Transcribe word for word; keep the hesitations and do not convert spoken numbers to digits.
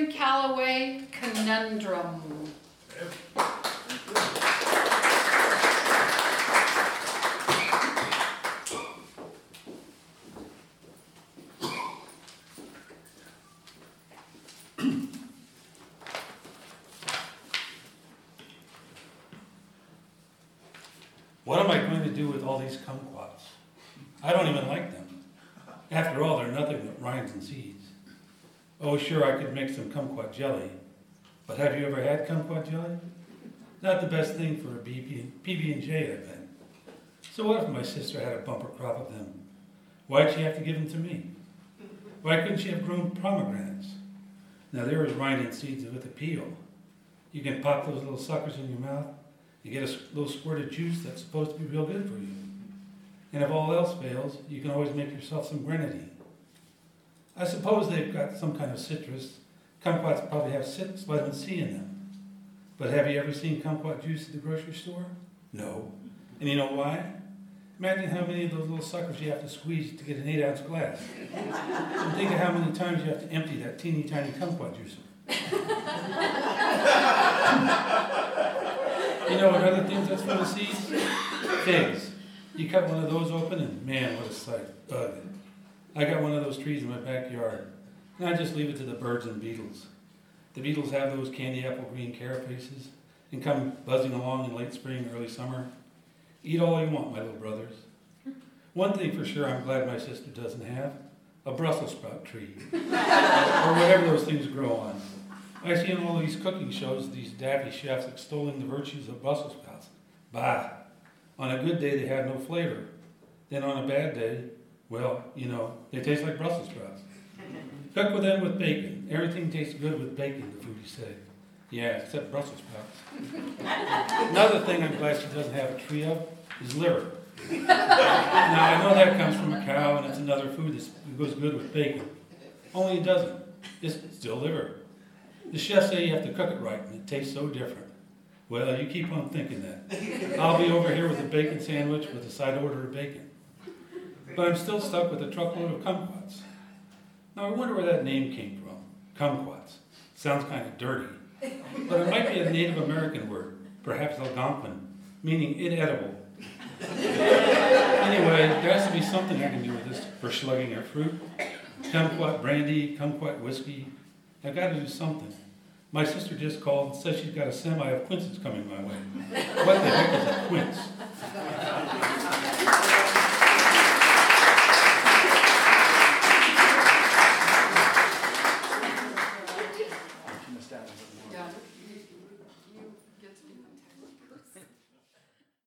Catherine Calloway, Conundrum. What am I going to do with all these kumquats? I don't even like them. After all, they're nothing but rinds and seeds. Oh, sure, I could make some kumquat jelly. But have you ever had kumquat jelly? Not the best thing for a P B and J, I bet. So what if my sister had a bumper crop of them? Why'd she have to give them to me? Why couldn't she have grown pomegranates? Now there is rind and seeds with a peel. You can pop those little suckers in your mouth. You get a little squirt of juice that's supposed to be real good for you. And if all else fails, you can always make yourself some grenadine. I suppose they've got some kind of citrus. Kumquats probably have vitamin C in them. But have you ever seen kumquat juice at the grocery store? No. And you know why? Imagine how many of those little suckers you have to squeeze to get an eight ounce glass. And think of how many times you have to empty that teeny tiny kumquat juicer. You know what other things that's full of seeds? Figs. You cut one of those open and man, what a sight. Ugh. I got one of those trees in my backyard. And I just leave it to the birds and beetles. The beetles have those candy apple green carapaces and come buzzing along in late spring, early summer. Eat all you want, my little brothers. One thing for sure I'm glad my sister doesn't have, a Brussels sprout tree. Or whatever those things grow on. I see in all these cooking shows these daffy chefs extolling the virtues of Brussels sprouts. Bah! On a good day they have no flavor. Then on a bad day, well, you know, they taste like Brussels sprouts. Cook with them with bacon. Everything tastes good with bacon, the foodies say. Yeah, except Brussels sprouts. Another thing I'm glad she doesn't have a tree of is liver. Now, I know that comes from a cow and it's another food that goes good with bacon. Only it doesn't. It's still liver. The chefs say you have to cook it right and it tastes so different. Well, you keep on thinking that. I'll be over here with a bacon sandwich with a side order of bacon. But I'm still stuck with a truckload of kumquats. Now, I wonder where that name came from. Kumquats. Sounds kind of dirty. But it might be a Native American word, perhaps Algonquin, meaning inedible. Anyway, there has to be something I can do with this for slugging our fruit. Kumquat brandy, kumquat whiskey. I've got to do something. My sister just called and said she's got a semi of quinces coming my way. What the heck is a quince? Yeah.